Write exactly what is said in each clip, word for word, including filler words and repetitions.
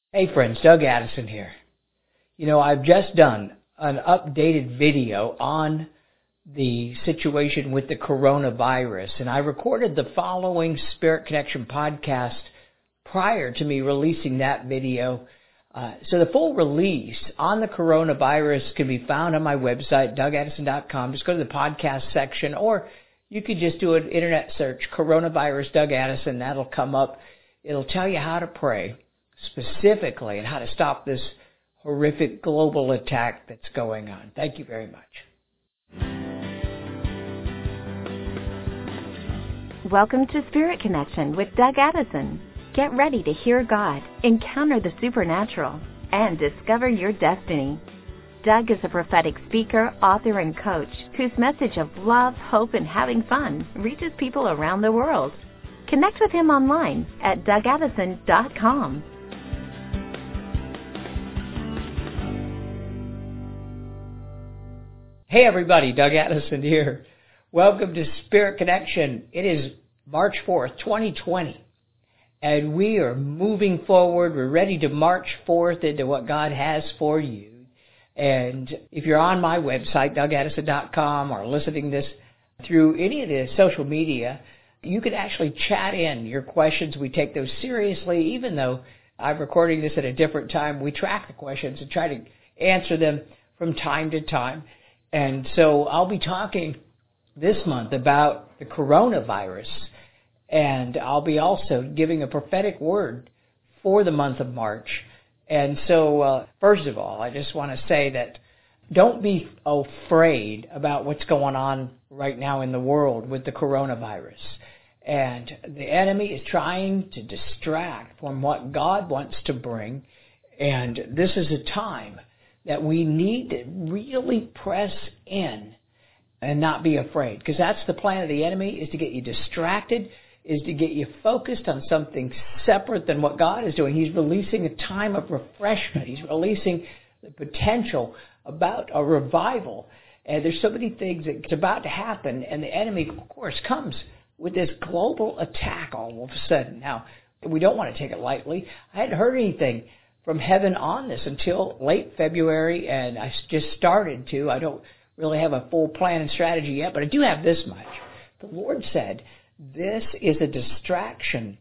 Hey friends, Doug Addison here. You know, I've just done an updated video on the situation with the coronavirus, and I recorded the following Spirit Connection podcast prior to me releasing that video. Uh, so the full release on the coronavirus can be found on my website, doug addison dot com. Just go to the podcast section, or you could just do an internet search, coronavirus Doug Addison. That'll come up. It'll tell you how to pray specifically and how to stop this horrific global attack that's going on. Thank you very much. Welcome to Spirit Connection with Doug Addison. Get ready to hear God, encounter the supernatural, and discover your destiny. Doug is a prophetic speaker, author, and coach whose message of love, hope, and having fun reaches people around the world. Connect with him online at doug addison dot com. Hey everybody, Doug Addison here. Welcome to Spirit Connection. It is March fourth, twenty twenty, and we are moving forward. We're ready to march forth into what God has for you. And if you're on my website, doug addison dot com, or listening this through any of the social media, you can actually chat in your questions. We take those seriously, even though I'm recording this at a different time. We track the questions and try to answer them from time to time. And so I'll be talking this month about the coronavirus, and I'll be also giving a prophetic word for the month of March. And so, uh, first of all, I just want to say that don't be afraid about what's going on right now in the world with the coronavirus. And the enemy is trying to distract from what God wants to bring, and this is a time that we need to really press in and not be afraid, because that's the plan of the enemy, is to get you distracted, is to get you focused on something separate than what God is doing. He's releasing a time of refreshment. He's releasing the potential about a revival. And there's so many things that's about to happen, and the enemy, of course, comes with this global attack all of a sudden. Now, we don't want to take it lightly. I hadn't heard anything from heaven on this until late February, and I just started to. I don't really have a full plan and strategy yet, but I do have this much. The Lord said this is a distraction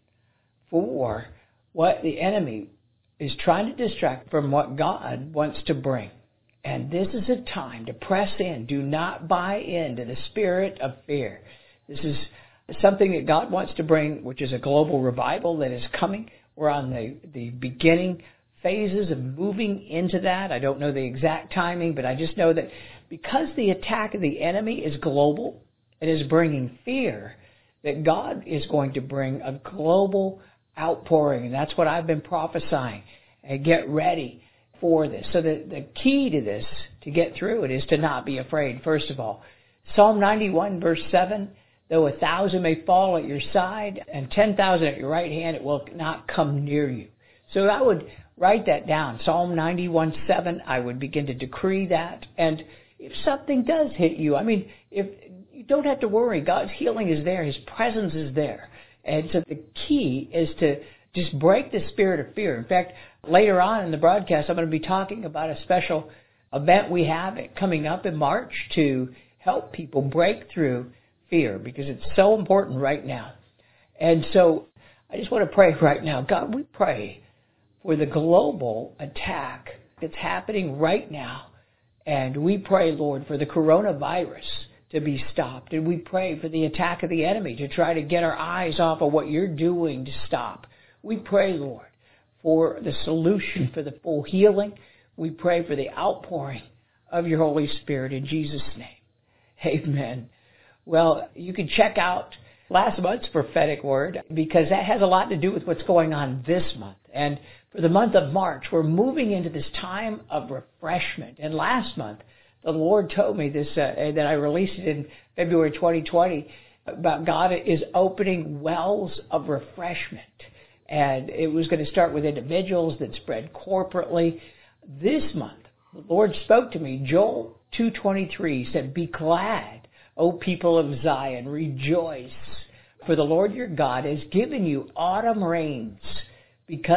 for what the enemy is trying to distract from what God wants to bring. And this is a time to press in. Do not buy into the spirit of fear. This is something that God wants to bring, which is a global revival that is coming. We're on the, the beginning phases of moving into that. I don't know the exact timing, but I just know that because the attack of the enemy is global, it is bringing fear, that God is going to bring a global outpouring, and that's what I've been prophesying. And get ready for this. So the, the key to this, to get through it, is to not be afraid, first of all. Psalm ninety-one, verse seven, though a thousand may fall at your side and ten thousand at your right hand, it will not come near you. So I would write that down. Psalm ninety-one, seven, I would begin to decree that. And if something does hit you, I mean, if you don't have to worry. God's healing is there. His presence is there. And so the key is to just break the spirit of fear. In fact, later on in the broadcast, I'm going to be talking about a special event we have coming up in March to help people break through fear, because it's so important right now. And so I just want to pray right now. God, we pray for the global attack that's happening right now. And we pray, Lord, for the coronavirus to be stopped. And we pray for the attack of the enemy to try to get our eyes off of what you're doing to stop. We pray, Lord, for the solution, for the full healing. We pray for the outpouring of your Holy Spirit in Jesus' name. Amen. Well, you can check out last month's prophetic word, because that has a lot to do with what's going on this month. And for the month of March, we're moving into this time of refreshment. And last month, the Lord told me this, uh, that I released it in February twenty twenty, about God is opening wells of refreshment. And it was going to start with individuals, then spread corporately. This month, the Lord spoke to me. Joel two twenty-three said, "Be glad, O people of Zion, rejoice, for the Lord your God has given you autumn rains, because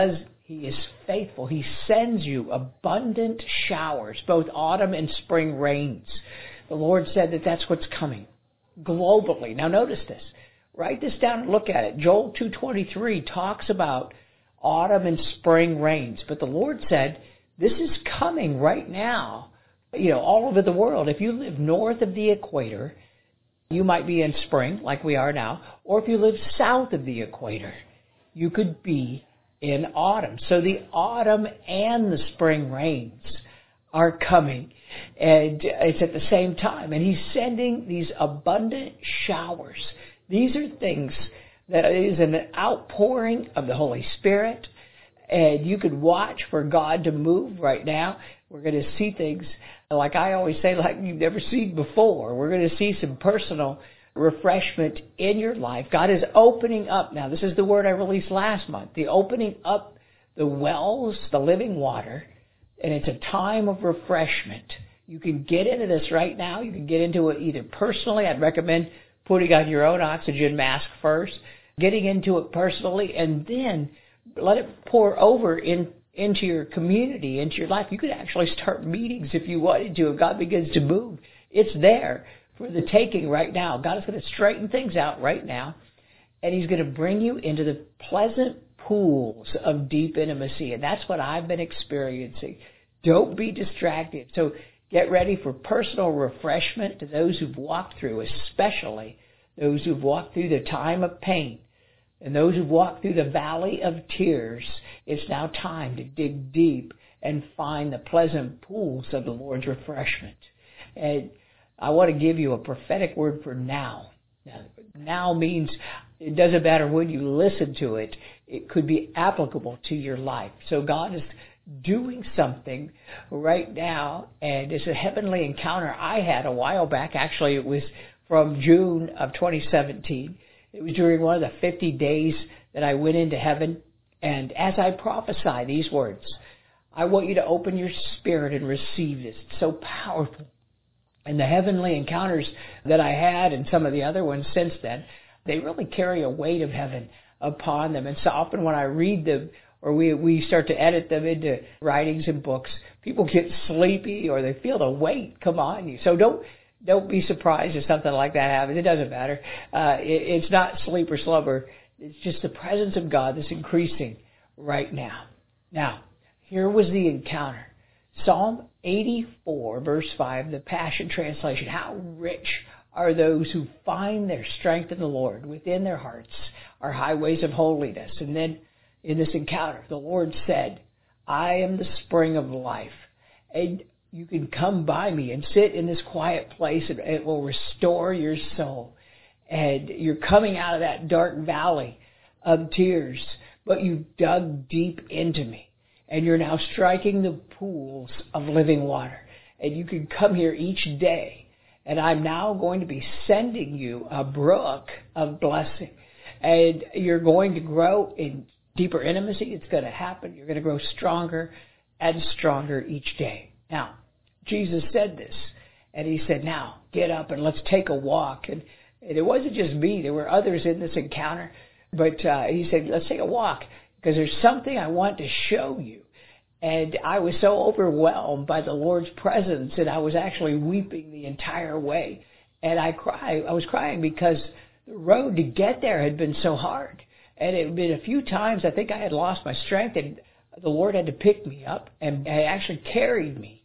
He is faithful. He sends you abundant showers, both autumn and spring rains. The Lord said that that's what's coming globally. Now notice this. Write this down and look at it. Joel two twenty-three talks about autumn and spring rains. But the Lord said, this is coming right now, you know, all over the world. If you live north of the equator, you might be in spring, like we are now. Or if you live south of the equator, you could be in autumn. So the autumn and the spring rains are coming. And it's at the same time. And He's sending these abundant showers. These are things that is an outpouring of the Holy Spirit. And you could watch for God to move right now. We're going to see things, like I always say, like you've never seen before. We're going to see some personal refreshment in your life. God is opening up now. This is the word I released last month. The opening up the wells, the living water. And it's a time of refreshment. You can get into this right now. You can get into it either personally. I'd recommend putting on your own oxygen mask first, getting into it personally, and then let it pour over in, into your community, into your life. You could actually start meetings if you wanted to. If God begins to move, it's there for the taking right now. God is going to straighten things out right now, and He's going to bring you into the pleasant pools of deep intimacy, and that's what I've been experiencing. Don't be distracted. So get ready for personal refreshment to those who've walked through, especially those who've walked through the time of pain and those who've walked through the valley of tears. It's now time to dig deep and find the pleasant pools of the Lord's refreshment. And I want to give you a prophetic word for now. Now, now means it doesn't matter when you listen to it. It could be applicable to your life. So God is doing something right now, and it's a heavenly encounter I had a while back. Actually, it was from June of twenty seventeen. It was during one of the fifty days that I went into heaven, and as I prophesy these words, I want you to open your spirit and receive this. It's so powerful. And the heavenly encounters that I had and some of the other ones since then, they really carry a weight of heaven upon them. And so often when I read them, or we we start to edit them into writings and books, people get sleepy or they feel the weight come on you. So don't don't be surprised if something like that happens. It doesn't matter. Uh, it, it's not sleep or slumber. It's just the presence of God that's increasing right now. Now, here was the encounter. Psalm eighty-four, verse five, the Passion Translation. How rich are those who find their strength in the Lord. Within their hearts are highways of holiness. And then in this encounter, the Lord said, I am the spring of life. And you can come by me and sit in this quiet place, and it will restore your soul. And you're coming out of that dark valley of tears, but you've dug deep into me. And you're now striking the pools of living water. And you can come here each day. And I'm now going to be sending you a brook of blessing. And you're going to grow in deeper intimacy. It's going to happen. You're going to grow stronger and stronger each day. Now, Jesus said this. And He said, now, get up and let's take a walk. And, and it wasn't just me. There were others in this encounter. But uh, He said, let's take a walk, because there's something I want to show you. And I was so overwhelmed by the Lord's presence, and I was actually weeping the entire way. And I cried. I was crying because the road to get there had been so hard. And it had been a few times I think I had lost my strength, and the Lord had to pick me up, and He actually carried me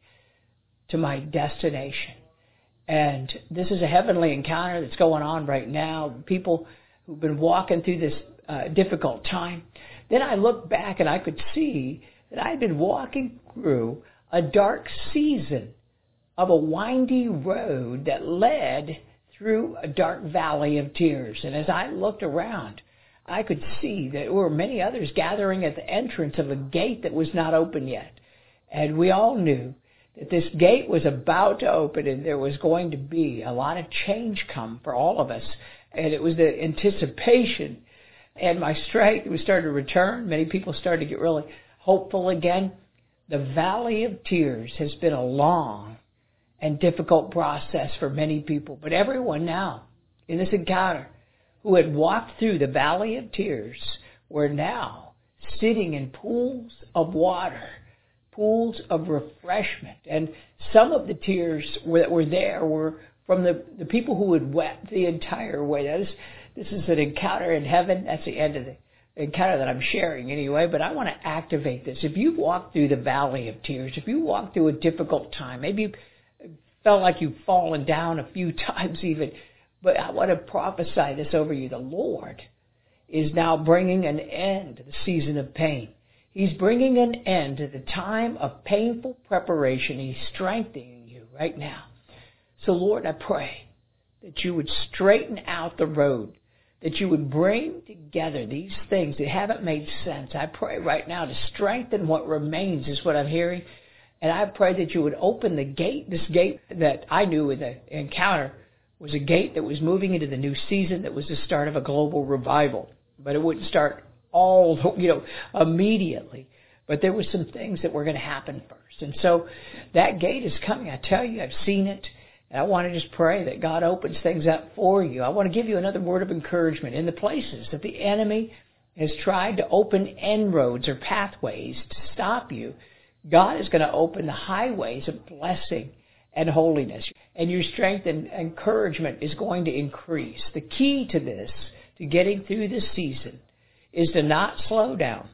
to my destination. And this is a heavenly encounter that's going on right now. People who've been walking through this uh, difficult time. Then I looked back and I could see that I had been walking through a dark season of a windy road that led through a dark valley of tears. And as I looked around, I could see that there were many others gathering at the entrance of a gate that was not open yet. And we all knew that this gate was about to open, and there was going to be a lot of change come for all of us. And it was the anticipation, and my strength was starting to return. Many people started to get really hopeful again. The valley of tears has been a long and difficult process for many people. But everyone now in this encounter who had walked through the valley of tears were now sitting in pools of water, pools of refreshment. And some of the tears that were there were from the, the people who had wept the entire way. That is, this is an encounter in heaven. That's the end of the encounter that I'm sharing anyway, but I want to activate this. If you've walked through the valley of tears, if you walked through a difficult time, maybe you felt like you've fallen down a few times even, but I want to prophesy this over you. The Lord is now bringing an end to the season of pain. He's bringing an end to the time of painful preparation. He's strengthening you right now. So, Lord, I pray that you would straighten out the road, that you would bring together these things that haven't made sense. I pray right now to strengthen what remains is what I'm hearing. And I pray that you would open the gate, this gate that I knew in the encounter was a gate that was moving into the new season, that was the start of a global revival. But it wouldn't start all, you know, immediately. But there were some things that were going to happen first. And so that gate is coming. I tell you, I've seen it. And I want to just pray that God opens things up for you. I want to give you another word of encouragement. In the places that the enemy has tried to open inroads or pathways to stop you, God is going to open the highways of blessing and holiness. And your strength and encouragement is going to increase. The key to this, to getting through this season, is to not slow down.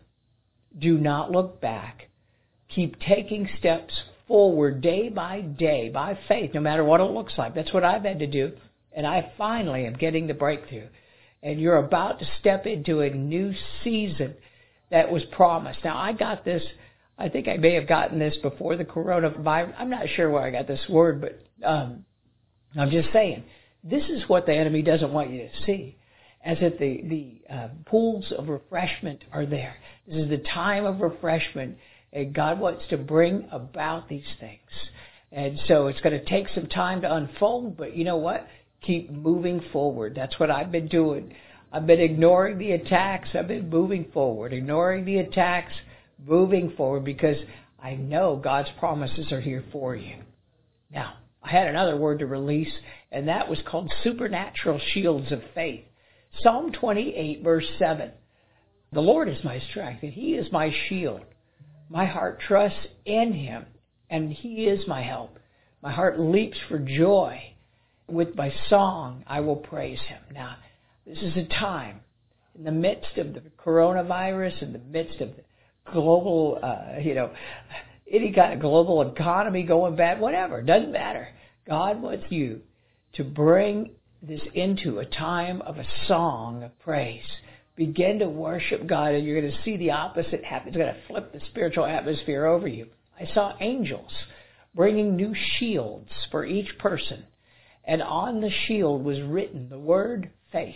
Do not look back. Keep taking steps forward day by day by faith, no matter what it looks like. That's what I've had to do. And I finally am getting the breakthrough. And you're about to step into a new season that was promised. Now, I got this, I think I may have gotten this before the coronavirus. I'm not sure where I got this word, but um, I'm just saying, this is what the enemy doesn't want you to see. As if the, the uh, pools of refreshment are there. This is the time of refreshment, and God wants to bring about these things. And so it's going to take some time to unfold, but you know what? Keep moving forward. That's what I've been doing. I've been ignoring the attacks. I've been moving forward, ignoring the attacks, moving forward, because I know God's promises are here for you. Now, I had another word to release, and that was called supernatural shields of faith. Psalm twenty-eight, verse seven. The Lord is my strength, and He is my shield. My heart trusts in Him, and He is my help. My heart leaps for joy. With my song, I will praise Him. Now, this is a time, in the midst of the coronavirus, in the midst of the global, uh, you know, any kind of global economy going bad, whatever, doesn't matter. God wants you to bring this into a time of a song of praise. Begin to worship God, and you're going to see the opposite happen. It's going to flip the spiritual atmosphere over you. I saw angels bringing new shields for each person, and on the shield was written the word faith.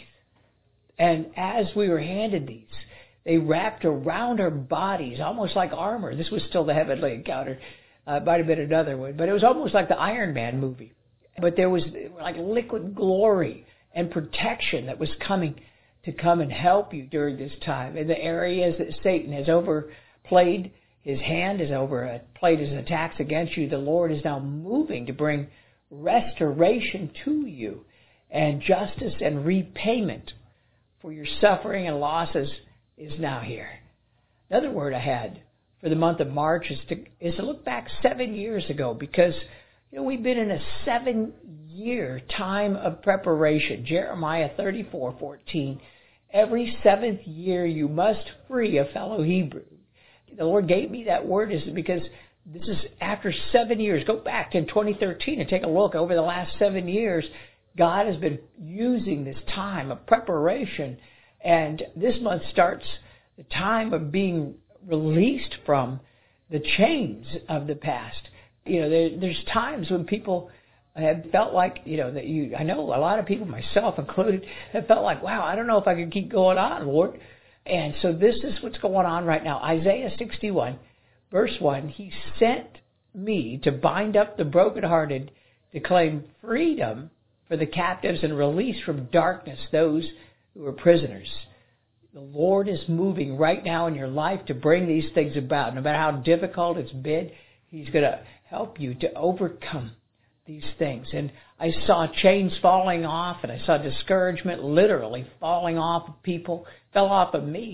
And as we were handed these, they wrapped around our bodies, almost like armor. This was still the heavenly encounter. Uh, it might have been another one, but it was almost like the Iron Man movie. But there was like liquid glory and protection that was coming to come and help you during this time. In the areas that Satan has overplayed his hand, has overplayed his attacks against you, the Lord is now moving to bring restoration to you, and justice and repayment for your suffering and losses is now here. Another word I had for the month of March is to, is to look back seven years ago, because you know, we've been in a seven-year time of preparation. Jeremiah thirty-four fourteen. Every seventh year you must free a fellow Hebrew. The Lord gave me that word is because this is after seven years. Go back in twenty thirteen and take a look. Over the last seven years, God has been using this time of preparation. And this month starts the time of being released from the chains of the past. You know, there, there's times when people have felt like, you know, that you, I know a lot of people, myself included, have felt like, wow, I don't know if I can keep going on, Lord. And so this is what's going on right now. Isaiah sixty-one, verse one, He sent me to bind up the brokenhearted, to claim freedom for the captives and release from darkness those who are prisoners. The Lord is moving right now in your life to bring these things about. No matter how difficult it's been, He's going to help you to overcome these things. And I saw chains falling off, and I saw discouragement literally falling off of people, fell off of me.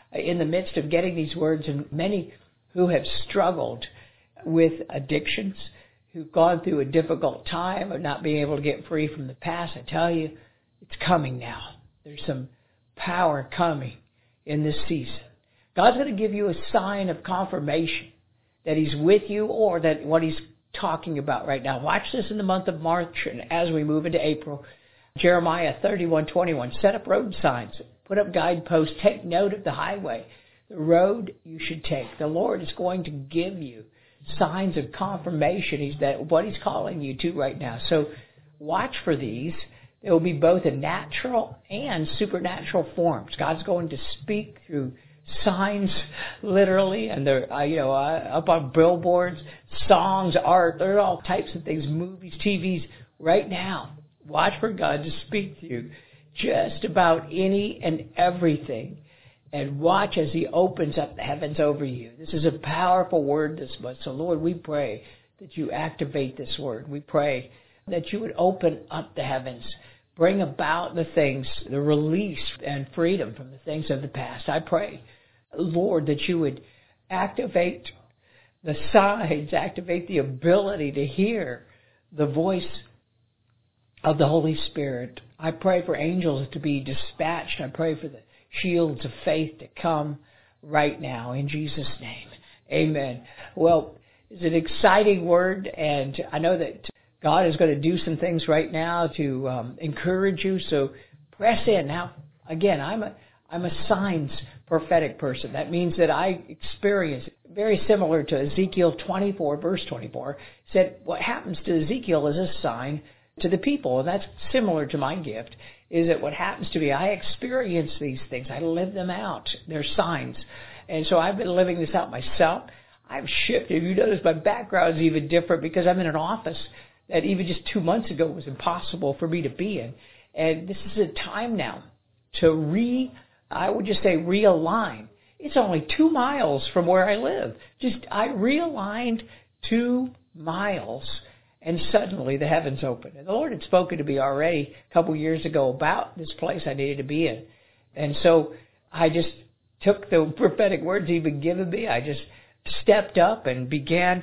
in the midst of getting these words, and many who have struggled with addictions, who've gone through a difficult time of not being able to get free from the past. I tell you, it's coming now. There's some power coming in this season. God's going to give you a sign of confirmation that He's with you, or that what He's talking about right now. Watch this in the month of March, and as we move into April. Jeremiah thirty-one twenty-one, set up road signs, put up guideposts, take note of the highway, the road you should take. The Lord is going to give you signs of confirmation. He's that what He's calling you to right now. So watch for these. There will be both in natural and supernatural forms. God's going to speak through signs, literally, and they're uh, you know uh, up on billboards, songs, art. There are all types of things, movies, T Vs. Right now, watch for God to speak to you just about any and everything, and watch as He opens up the heavens over you. This is a powerful word this month. So, Lord, we pray that You activate this word. We pray that You would open up the heavens, bring about the things, the release and freedom from the things of the past. I pray, Lord, that You would activate the signs, activate the ability to hear the voice of the Holy Spirit. I pray for angels to be dispatched. I pray for the shields of faith to come right now in Jesus' name. Amen. Well, it's an exciting word, and I know that God is going to do some things right now to um, encourage you. So press in. Now, again, I'm a I'm a signs prophetic person. That means that I experience, very similar to Ezekiel twenty-four, verse twenty-four, said what happens to Ezekiel is a sign to the people. And that's similar to my gift, is that what happens to me, I experience these things. I live them out. They're signs. And so I've been living this out myself. I've shifted. You notice my background is even different because I'm in an office that even just two months ago was impossible for me to be in. And this is a time now to re, I would just say realign. It's only two miles from where I live. Just, I realigned two miles, and suddenly the heavens opened. And the Lord had spoken to me already a couple years ago about this place I needed to be in. And so I just took the prophetic words He'd been given me. I just stepped up and began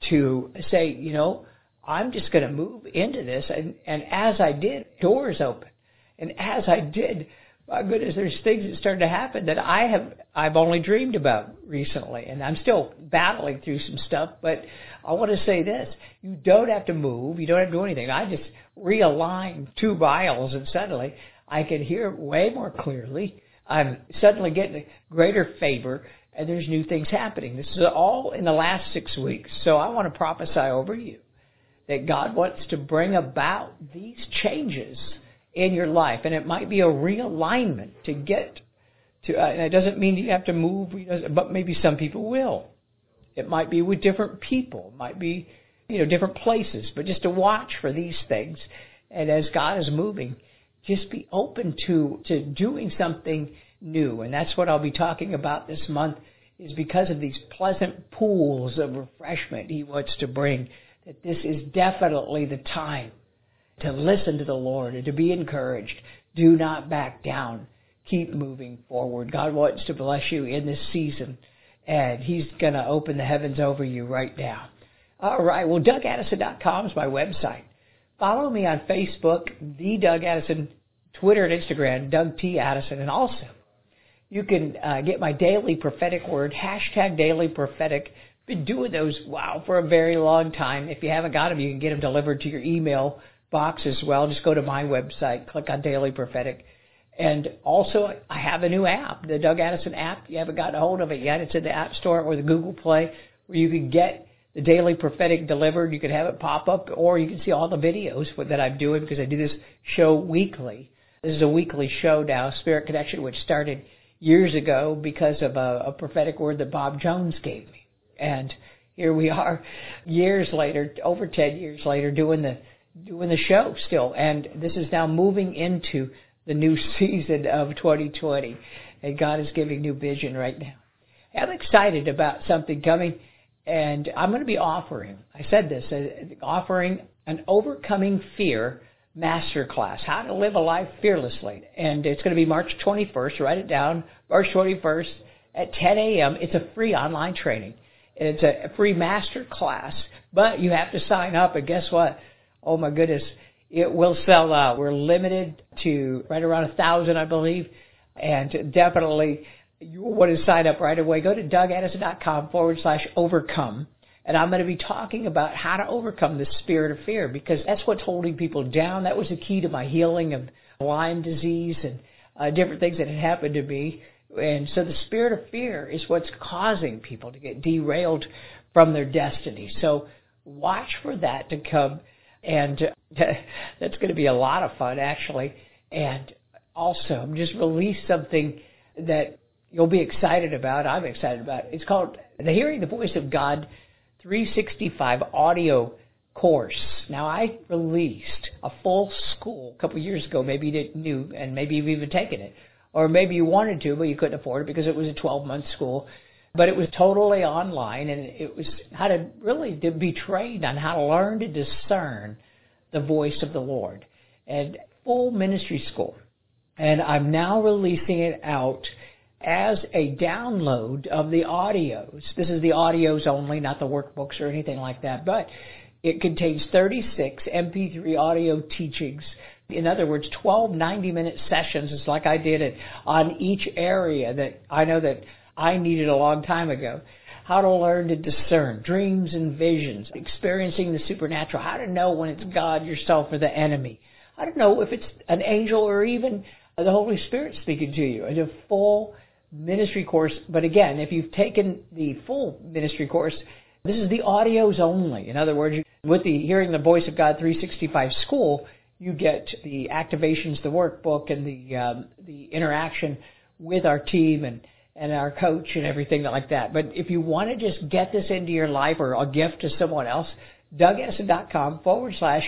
to say, you know, I'm just going to move into this. And, and as I did, doors opened. And as I did, my goodness, there's things that started to happen that I have, I've only dreamed about recently. And I'm still battling through some stuff. But I want to say this. You don't have to move. You don't have to do anything. I just realigned two miles, and suddenly I can hear way more clearly. I'm suddenly getting greater favor, and there's new things happening. This is all in the last six weeks. So I want to prophesy over you that God wants to bring about these changes in your life. And it might be a realignment to get to, uh, and it doesn't mean you have to move, but maybe some people will. It might be with different people. It might be, you know, different places. But just to watch for these things. And as God is moving, just be open to, to doing something new. And that's what I'll be talking about this month, is because of these pleasant pools of refreshment He wants to bring, that this is definitely the time to listen to the Lord and to be encouraged. Do not back down. Keep moving forward. God wants to bless you in this season, and He's going to open the heavens over you right now. All right. Well, Doug Addison dot com is my website. Follow me on Facebook, The Doug Addison, Twitter and Instagram, Doug T. Addison, and also you can uh, get my daily prophetic word, hashtag daily prophetic. Been doing those, wow, for a very long time. If you haven't got them, you can get them delivered to your email box as well. Just go to my website, click on Daily Prophetic. And also, I have a new app, the Doug Addison app. If you haven't gotten a hold of it yet, it's in the App Store or the Google Play, where you can get the Daily Prophetic delivered. You can have it pop up, or you can see all the videos that I'm doing, because I do this show weekly. This is a weekly show now, Spirit Connection, which started years ago because of a, a prophetic word that Bob Jones gave me. And here we are, years later, over ten years later, doing the doing the show still. And this is now moving into the new season of twenty twenty. And God is giving new vision right now. I'm excited about something coming, and I'm going to be offering, I said this, uh, offering an Overcoming Fear Masterclass, how to live a life fearlessly. And it's going to be March twenty-first. Write it down, March twenty-first. at ten a.m. It's a free online training. It's a free master class, but you have to sign up. And guess what? Oh, my goodness. It will sell out. We're limited to right around a thousand, I believe. And definitely, you want to sign up right away. Go to dougaddison.com forward slash overcome. And I'm going to be talking about how to overcome the spirit of fear, because that's what's holding people down. That was the key to my healing of Lyme disease and uh, different things that had happened to me. And so the spirit of fear is what's causing people to get derailed from their destiny. So watch for that to come. And uh, that's going to be a lot of fun, actually. And also, just release something that you'll be excited about. I'm excited about. It's called the Hearing the Voice of God three sixty-five audio course. Now, I released a full school a couple of years ago. Maybe you didn't knew, and maybe you've even taken it. Or maybe you wanted to, but you couldn't afford it because it was a twelve-month school. But it was totally online, and it was how to really to be trained on how to learn to discern the voice of the Lord. And full ministry school. And I'm now releasing it out as a download of the audios. This is the audios only, not the workbooks or anything like that. But it contains thirty-six M P three audio teachings. In other words, twelve ninety-minute sessions. It's like I did it on each area that I know that I needed a long time ago. How to learn to discern dreams and visions, experiencing the supernatural, how to know when it's God, yourself, or the enemy. How to know if it's an angel or even the Holy Spirit speaking to you. It's a full ministry course. But again, if you've taken the full ministry course, this is the audios only. In other words, with the Hearing the Voice of God three sixty-five school, you get the activations, the workbook, and the um, the interaction with our team and, and our coach and everything like that. But if you want to just get this into your life or a gift to someone else, dougaddison.com forward slash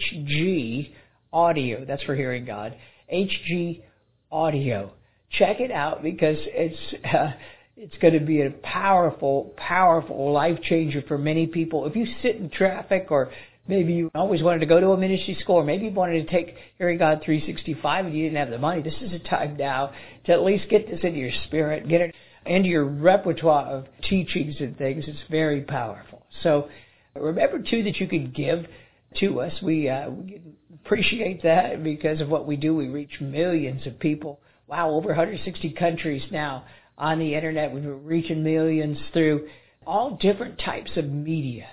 HG audio. That's for Hearing God. H G audio. Check it out because it's uh, it's going to be a powerful, powerful life changer for many people. If you sit in traffic, or maybe you always wanted to go to a ministry school, or maybe you wanted to take Hearing God three sixty-five and you didn't have the money, this is a time now to at least get this into your spirit, get it into your repertoire of teachings and things. It's very powerful. So remember, too, that you can give to us. We, uh, we appreciate that because of what we do. We reach millions of people. Wow, over one hundred sixty countries now on the internet. We're reaching millions through all different types of media.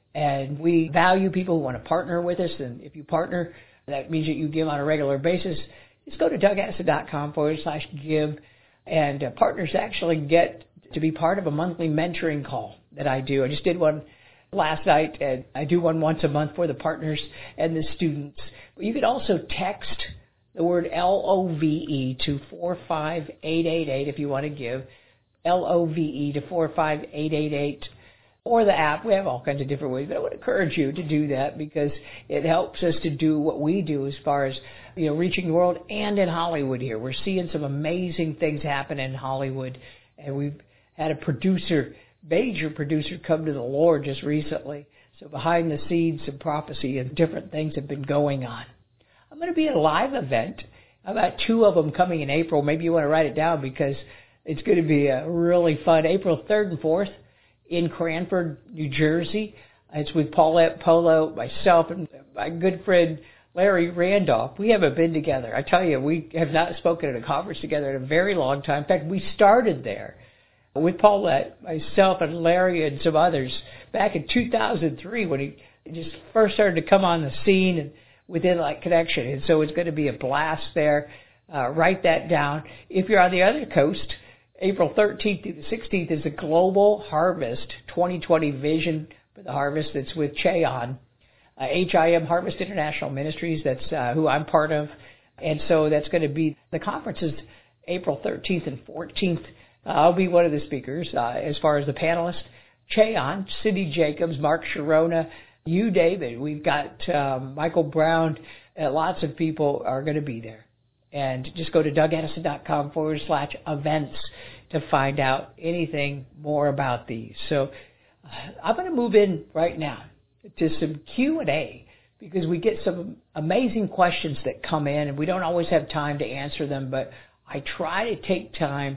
And we value people who want to partner with us. And if you partner, that means that you give on a regular basis. Just go to dougaddison.com forward slash give. And uh, partners actually get to be part of a monthly mentoring call that I do. I just did one last night, and I do one once a month for the partners and the students. But you could also text the word L O V E to four five eight eight eight if you want to give, L O V E to four five eight eight eight, or the app. We have all kinds of different ways, but I would encourage you to do that because it helps us to do what we do as far as, you know, reaching the world and in Hollywood here. We're seeing some amazing things happen in Hollywood, and we've had a producer, major producer, come to the Lord just recently. So behind the scenes, some prophecy and different things have been going on. I'm going to be at a live event. I've got two of them coming in April. Maybe you want to write it down because it's going to be a really fun. April third and fourth in Cranford, New Jersey. It's with Paulette Polo, myself, and my good friend Larry Randolph. We haven't been together. I tell you, we have not spoken at a conference together in a very long time. In fact, we started there with Paulette, myself, and Larry and some others back in two thousand three when he just first started to come on the scene and within like Connection. And so it's going to be a blast there. Uh, write that down. If you're on the other coast, April thirteenth through the sixteenth is the Global Harvest twenty twenty Vision for the Harvest. That's with Cheon, uh, H I M Harvest International Ministries. That's uh, who I'm part of. And so that's going to be, the conference is April thirteenth and fourteenth. Uh, I'll be one of the speakers uh, as far as the panelists. Cheon, Cindy Jacobs, Mark Sharona, you, David. We've got um, Michael Brown. Uh, lots of people are going to be there. And just go to dougaddison.com forward slash events to find out anything more about these. So uh, I'm going to move in right now to some Q and A because we get some amazing questions that come in, and we don't always have time to answer them, but I try to take time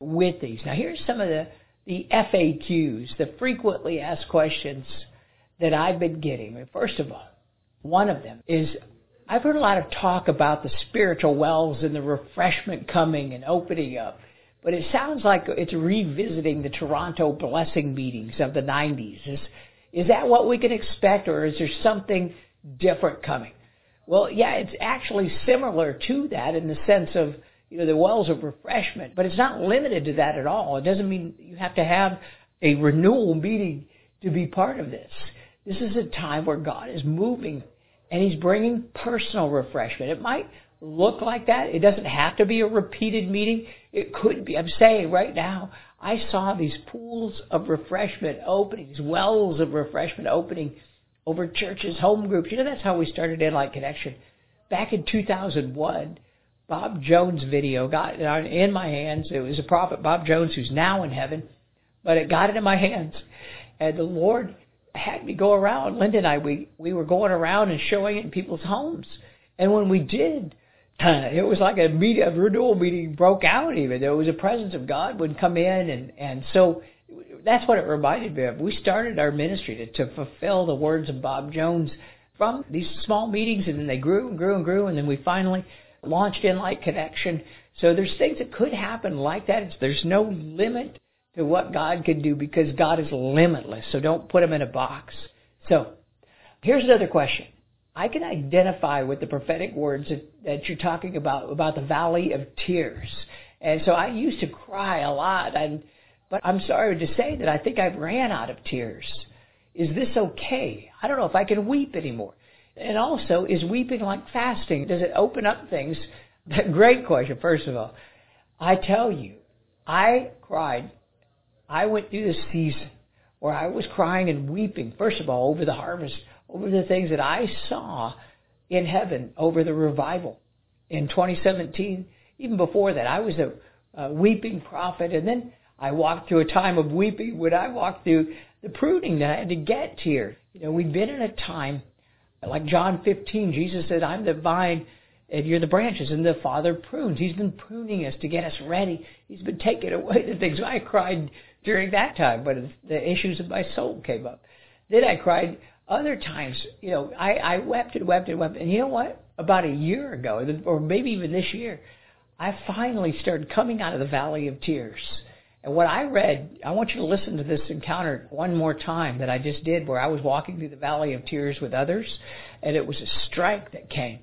with these. Now, here's some of the, the F A Qs, the frequently asked questions that I've been getting. First of all, one of them is, I've heard a lot of talk about the spiritual wells and the refreshment coming and opening up, but it sounds like it's revisiting the Toronto blessing meetings of the nineties. Is, is that what we can expect, or is there something different coming? Well, yeah, it's actually similar to that in the sense of, you know, the wells of refreshment, but it's not limited to that at all. It doesn't mean you have to have a renewal meeting to be part of this. This is a time where God is moving and He's bringing personal refreshment. It might look like that. It doesn't have to be a repeated meeting. It could be. I'm saying right now, I saw these pools of refreshment opening, these wells of refreshment opening over churches, home groups. You know, that's how we started Inlight Connection. Back in two thousand one, Bob Jones' video got in my hands. It was a prophet, Bob Jones, who's now in heaven, but it got into my hands. And the Lord had me go around. Linda and I, we, we were going around and showing it in people's homes. And when we did, uh, it was like a, meet, a renewal meeting broke out even. There was a presence of God would come in. And, and so that's what it reminded me of. We started our ministry to, to fulfill the words of Bob Jones from these small meetings, and then they grew and grew and grew, and then we finally launched Inlight Connection. So there's things that could happen like that. It's, there's no limit to what God can do because God is limitless. So don't put Him in a box. So here's another question. I can identify with the prophetic words that, that you're talking about, about the valley of tears. And so I used to cry a lot, and, but I'm sorry to say that I think I've ran out of tears. Is this okay? I don't know if I can weep anymore. And also, is weeping like fasting? Does it open up things? Great question, first of all. I tell you, I cried. I went through this season where I was crying and weeping, first of all, over the harvest, over the things that I saw in heaven, over the revival in twenty seventeen. Even before that, I was a, a weeping prophet. And then I walked through a time of weeping when I walked through the pruning that I had to get here. You know, we've been in a time, like John fifteen, Jesus said, I'm the vine and you're the branches, and the Father prunes. He's been pruning us to get us ready. He's been taking away the things. I cried during that time, but the issues of my soul came up. Then I cried other times. You know, I, I wept and wept and wept. And you know what? About a year ago, or maybe even this year, I finally started coming out of the valley of tears. And what I read, I want you to listen to this encounter one more time that I just did, where I was walking through the valley of tears with others, and it was a strike that came.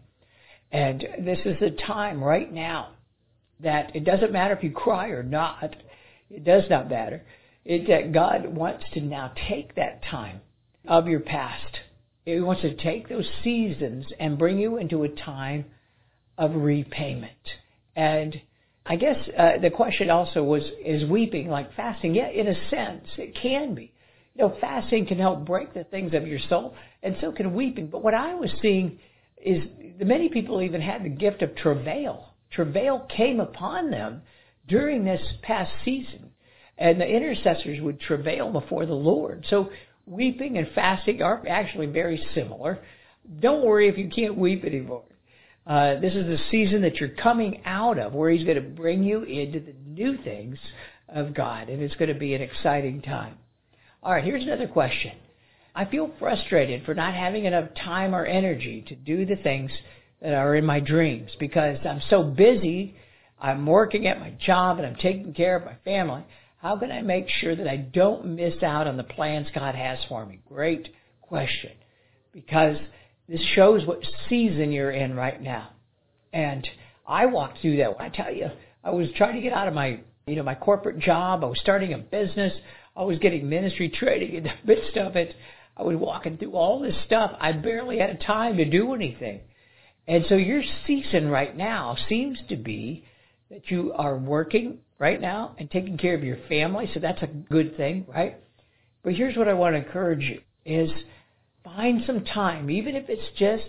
And this is the time right now that it doesn't matter if you cry or not. It does not matter. It's that God wants to now take that time of your past. He wants to take those seasons and bring you into a time of repayment. And I guess uh, the question also was, is weeping like fasting? Yeah, in a sense, it can be. You know, fasting can help break the things of your soul, and so can weeping. But what I was seeing is many people even had the gift of travail. Travail came upon them during this past season, and the intercessors would travail before the Lord. So weeping and fasting are actually very similar. Don't worry if you can't weep anymore. Uh, this is the season that you're coming out of, where He's going to bring you into the new things of God, and it's going to be an exciting time. All right, here's another question. I feel frustrated for not having enough time or energy to do the things that are in my dreams because I'm so busy. I'm working at my job and I'm taking care of my family. How can I make sure that I don't miss out on the plans God has for me? Great question, because this shows what season you're in right now. And I walked through that. I tell you, I was trying to get out of my, you know, my corporate job. I was starting a business. I was getting ministry training in the midst of it. I was walking through all this stuff. I barely had time to do anything. And so your season right now seems to be that you are working right now and taking care of your family. So that's a good thing, right? But here's what I want to encourage you is find some time, even if it's just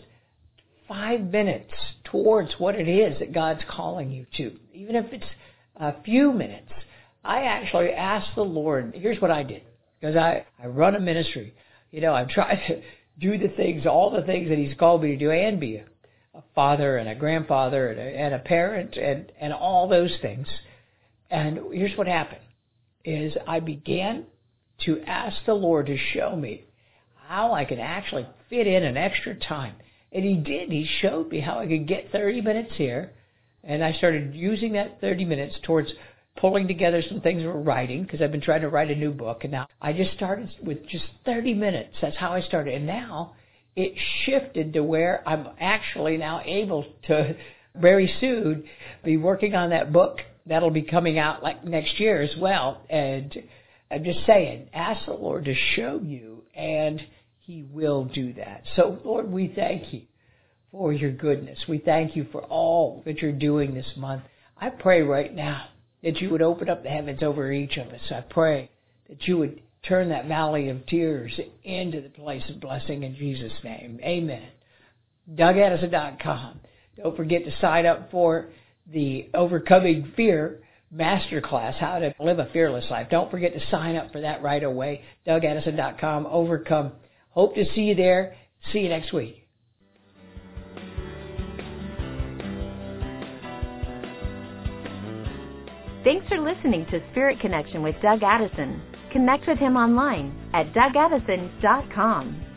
five minutes towards what it is that God's calling you to. Even if it's a few minutes. I actually asked the Lord, here's what I did, because I, I run a ministry. You know, I'm trying to do the things, all the things that He's called me to do, and be a, a father and a grandfather and a, and a parent and, and all those things. And here's what happened, is I began to ask the Lord to show me how I could actually fit in an extra time. And he did. He showed me how I could get thirty minutes here. And I started using that thirty minutes towards pulling together some things we're writing, because I've been trying to write a new book. And now I just started with just thirty minutes. That's how I started. And now it shifted to where I'm actually now able to very soon be working on that book. That'll be coming out like next year as well. And I'm just saying, ask the Lord to show you, and he will do that. So, Lord, we thank you for your goodness. We thank you for all that you're doing this month. I pray right now that you would open up the heavens over each of us. I pray that you would turn that valley of tears into the place of blessing in Jesus' name. Amen. Doug Addison dot com. Don't forget to sign up for the Overcoming Fear Masterclass, how to live a fearless life. Don't forget to sign up for that right away. Doug Addison dot com. Overcome. Hope to see you there. See you next week. Thanks for listening to Spirit Connection with Doug Addison. Connect with him online at Doug Addison dot com.